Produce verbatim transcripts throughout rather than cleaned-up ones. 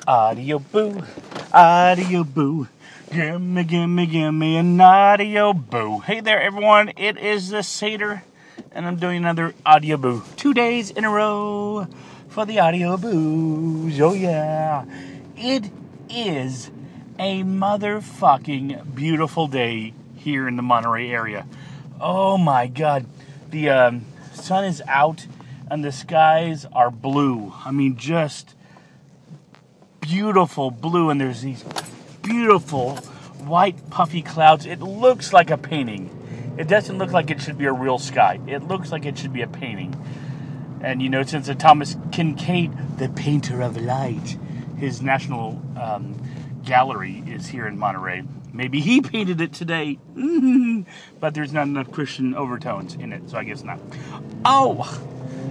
Audio boo, audio boo. Gimme, gimme, gimme an audio boo. Hey there, everyone. It is the Seder, and I'm doing another audio boo. Two days in a row for the audio boos. Oh, yeah. It is a motherfucking beautiful day here in the Monterey area. Oh, my God. The um, sun is out, and the skies are blue. I mean, just beautiful blue, and there's these beautiful white puffy clouds. It looks like a painting. It doesn't look like it should be a real sky. It looks like it should be a painting. And you know, since uh, Thomas Kinkade, the painter of light, his national um, gallery is here in Monterey. Maybe he painted it today, but there's not enough Christian overtones in it, so I guess not. Oh,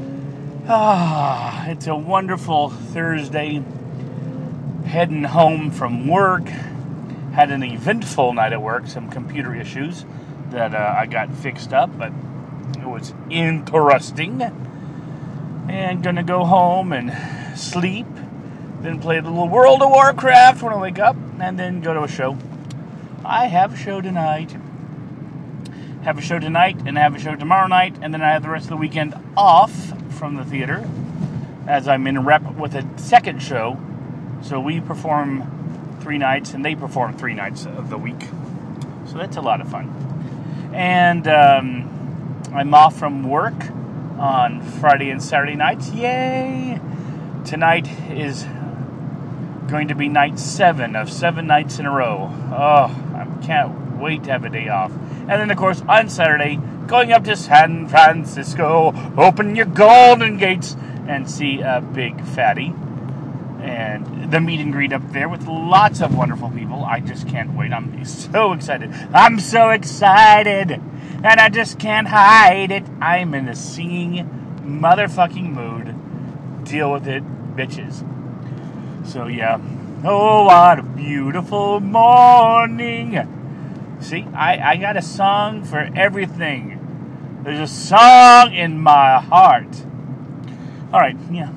ah, it's a wonderful Thursday. Heading home from work. Had an eventful night at work. Some computer issues that uh, I got fixed up, but it was interesting. And gonna go home and sleep. Then play a little World of Warcraft when I wake up, and then go to a show. I have a show tonight. Have a show tonight, and I have a show tomorrow night, and then I have the rest of the weekend off from the theater, as I'm in rep with a second show. So we perform three nights, and they perform three nights of the week. So that's a lot of fun. And um, I'm off from work on Friday and Saturday nights. Yay! Tonight is going to be night seven of seven nights in a row. Oh, I can't wait to have a day off. And then, of course, on Saturday, going up to San Francisco, open your golden gates, and see a big fatty. And the meet and greet up there with lots of wonderful people. I just can't wait. I'm so excited. I'm so excited. And I just can't hide it. I'm in a singing motherfucking mood. Deal with it, bitches. So, yeah. Oh, what a beautiful morning. See, I, I got a song for everything. There's a song in my heart. All right, yeah.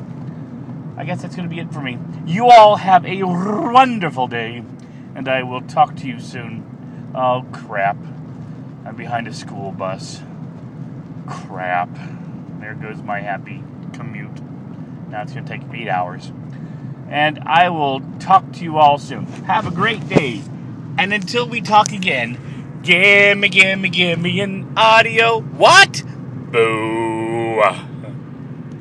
I guess that's going to be it for me. You all have a wonderful day, and I will talk to you soon. Oh, crap. I'm behind a school bus. Crap. There goes my happy commute. Now it's going to take eight hours. And I will talk to you all soon. Have a great day. And until we talk again, gimme, gimme, gimme an audio. What? Boo.